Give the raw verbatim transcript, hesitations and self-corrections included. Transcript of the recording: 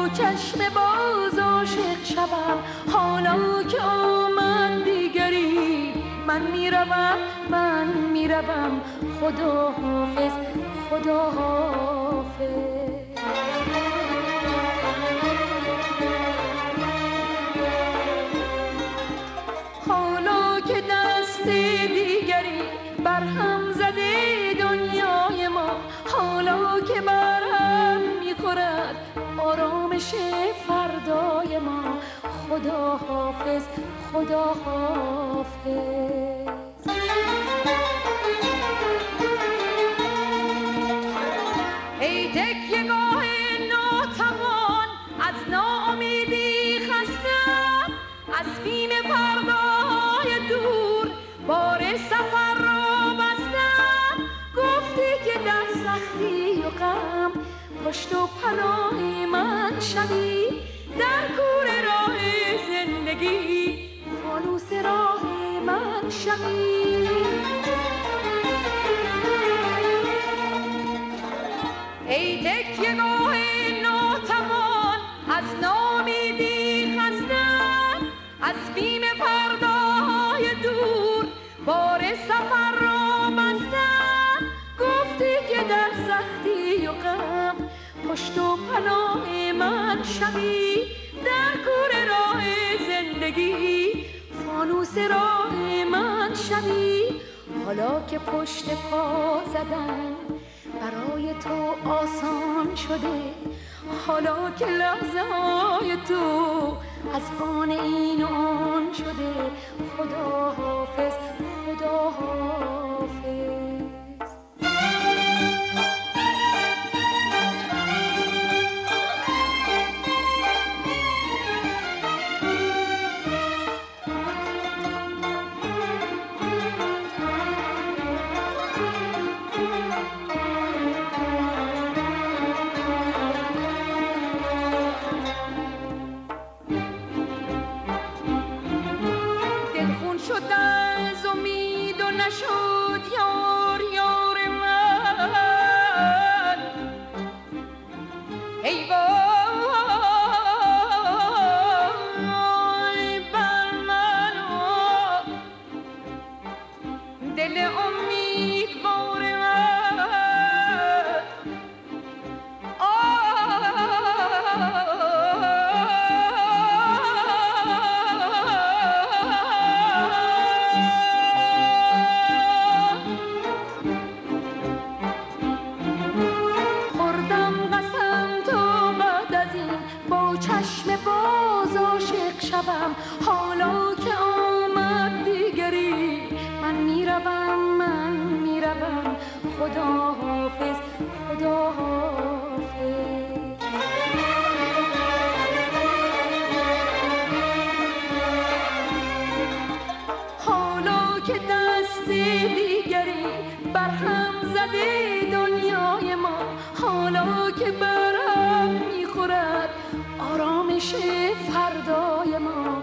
چشم باز عاشق شوم، حالا که آمد دیگری. من میروم من میروم، خدا حافظ خدا حافظ. حالا که دست دیگری برهم زده دنیای ما، حالا که برهم میخورد آرامش فردای ما، خدا حافظ خدا حافظ. ای تکیه‌گاه ناتوان، از ناامیدی خستم، از بیم فردای دور بار سفر را بستم. گفتی که در سختی و غم پشت و پناه من شوی، در کوره راه زندگی فانوس راه من شوی. ای تکیه‌گاه ناتوان، از ناامیدی خستم، از بیم فردای دور بار سفر را بستم. گفتی که در سختی و غم پشت و پناه من شوی، در کوره راه زندگی فانوس راه من شوی. حالا که پشت پا زدن برای تو آسان شده، حالا که لحظه های تو از آن این و آن شده، خدا حافظ خدا حافظ. شد یار یار من، ای وای بر من و دل امیدوار من. حالا که آمد دیگری، من میروم من میروم، خدا حافظ خدا حافظ. حالا که دست دیگری برهم زده دنیای ما، حالا که برهم میخورد آرامش فردای ما،